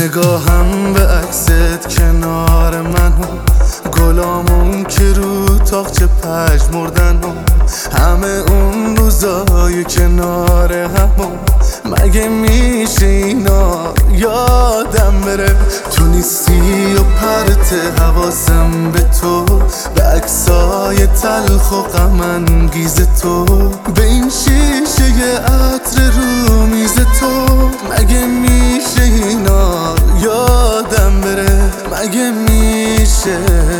نگاهم به عکست کنار من و گلامون که رو تاقچه پژمردن و همه اون روزای کنار همون مگه میشه اینا یادم بره؟ تو نیستی و پرت حواسم به تو، به عکسای تلخ و غم انگیز تو، به این شیشه عطر رو میز تو. مگه میشه اینا یادم بره؟ مگه میشه؟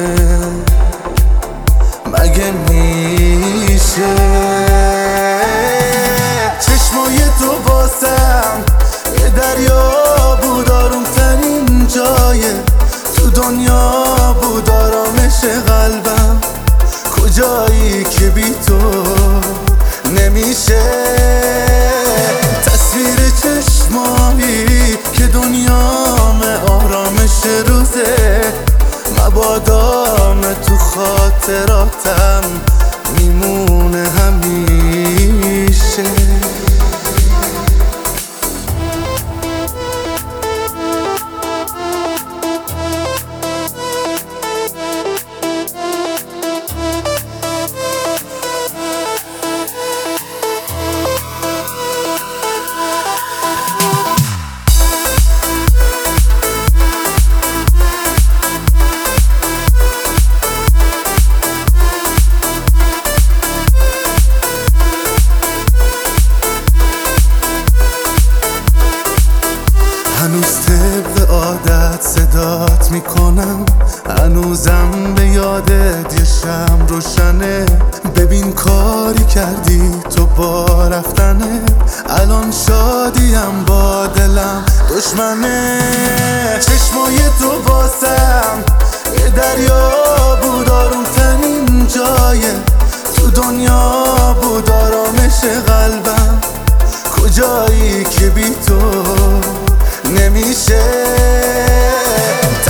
مگه میشه؟ چشمای تو باسم یه دریا بود، آروم ترین جایه تو دنیا بود، آرامش قلبم. کجایی که بی تو نمیشه؟ تصویر چشمایی که دنیام آرامش روزه، مبادام تو خاطراتم میمونه همیشه. هنوز طبق عادت صدات میکنم، هنوزم به یادت یه شمع روشنه. ببین کاری کردی تو با رفتنه، الان شادیم با دلم دشمنه. چشمای تو باسم یه دریا بود، آروم ترین جایه تو دنیا بود، آرامش قلبم. کجایی که بی تو نمیشه؟